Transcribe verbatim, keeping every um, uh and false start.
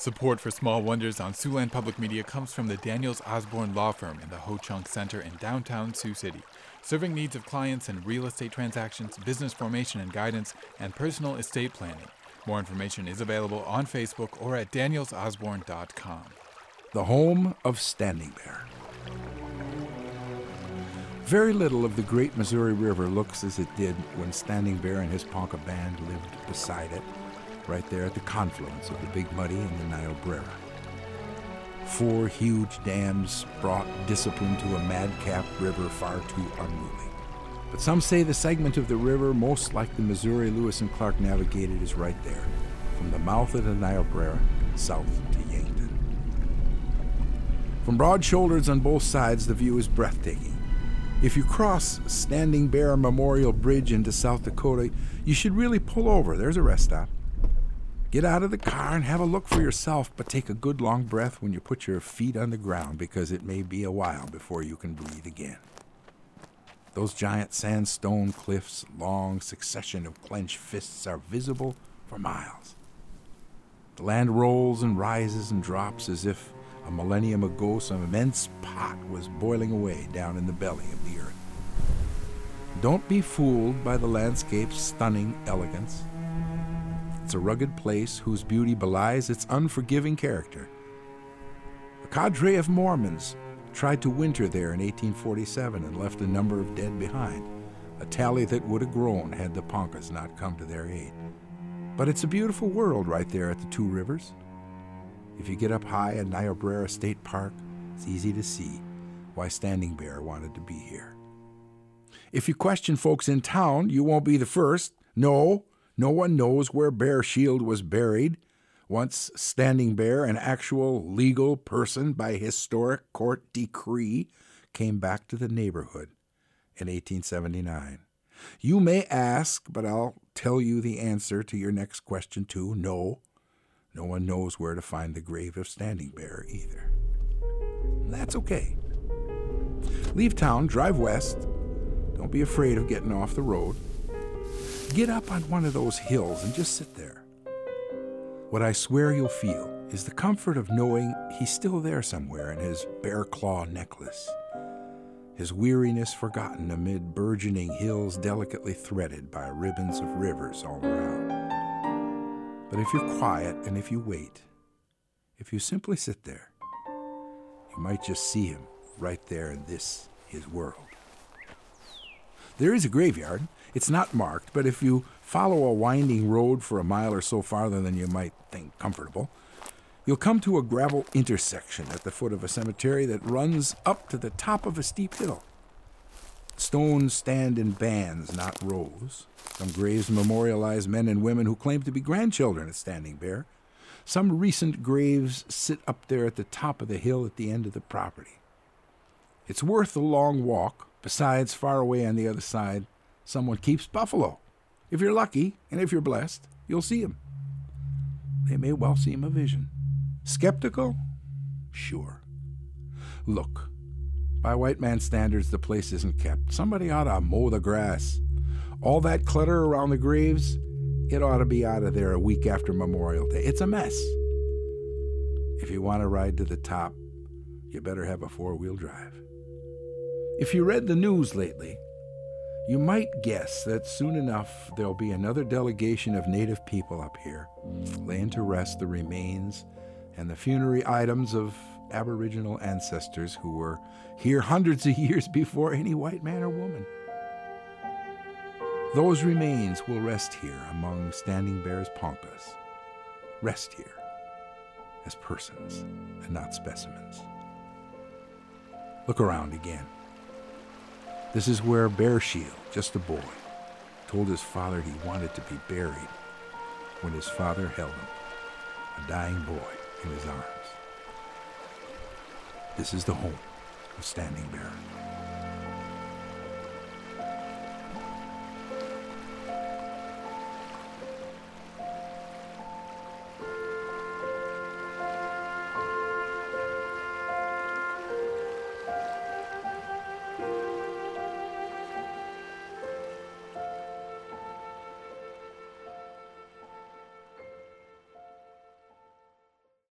Support for Small Wonders on Siouxland Public Media comes from the Daniels Osborne Law Firm in the Ho Chunk Center in downtown Sioux City, serving needs of clients in real estate transactions, business formation and guidance, and personal estate planning. More information is available on Facebook or at daniels osborne dot com. The home of Standing Bear. Very little of the great Missouri River looks as it did when Standing Bear and his Ponca band lived beside it, right there at the confluence of the Big Muddy and the Niobrara. Four huge dams brought discipline to a madcap river far too unruly. But some say the segment of the river most like the Missouri Lewis and Clark navigated is right there, from the mouth of the Niobrara south to Yankton. From broad shoulders on both sides, the view is breathtaking. If you cross Standing Bear Memorial Bridge into South Dakota, you should really pull over. There's a rest stop. Get out of the car and have a look for yourself, but take a good long breath when you put your feet on the ground, because it may be a while before you can breathe again. Those giant sandstone cliffs, long succession of clenched fists, are visible for miles. The land rolls and rises and drops as if a millennium ago some immense pot was boiling away down in the belly of the earth. Don't be fooled by the landscape's stunning elegance. It's a rugged place whose beauty belies its unforgiving character. A cadre of Mormons tried to winter there in eighteen forty-seven and left a number of dead behind, a tally that would have grown had the Poncas not come to their aid. But it's a beautiful world right there at the Two Rivers. If you get up high in Niobrara State Park, it's easy to see why Standing Bear wanted to be here. If you question folks in town, you won't be the first. No, no one knows where Bear Shield was buried. Once Standing Bear, an actual legal person by historic court decree, came back to the neighborhood in eighteen seventy-nine. You may ask, but I'll tell you the answer to your next question too. No, no one knows where to find the grave of Standing Bear either. That's okay. Leave town, drive west. Don't be afraid of getting off the road. Get up on one of those hills and just sit there. What I swear you'll feel is the comfort of knowing he's still there somewhere in his bear claw necklace, his weariness forgotten amid burgeoning hills delicately threaded by ribbons of rivers all around. But if you're quiet and if you wait, if you simply sit there, you might just see him right there in this, his world. There is a graveyard. It's not marked, but if you follow a winding road for a mile or so farther than you might think comfortable, you'll come to a gravel intersection at the foot of a cemetery that runs up to the top of a steep hill. Stones stand in bands, not rows. Some graves memorialize men and women who claim to be grandchildren of Standing Bear. Some recent graves sit up there at the top of the hill at the end of the property. It's worth the long walk. Besides, far away on the other side, someone keeps buffalo. If you're lucky, and if you're blessed, you'll see him. They may well seem a vision. Skeptical? Sure. Look, by white man standards, the place isn't kept. Somebody ought to mow the grass. All that clutter around the graves, it ought to be out of there a week after Memorial Day. It's a mess. If you want to ride to the top, you better have a four-wheel drive. If you read the news lately, you might guess that soon enough there'll be another delegation of native people up here, laying to rest the remains and the funerary items of Aboriginal ancestors who were here hundreds of years before any white man or woman. Those remains will rest here among Standing Bear's Poncas. Rest here as persons and not specimens. Look around again. This is where Bear Shield, just a boy, told his father he wanted to be buried when his father held him, a dying boy, in his arms. This is the home of Standing Bear.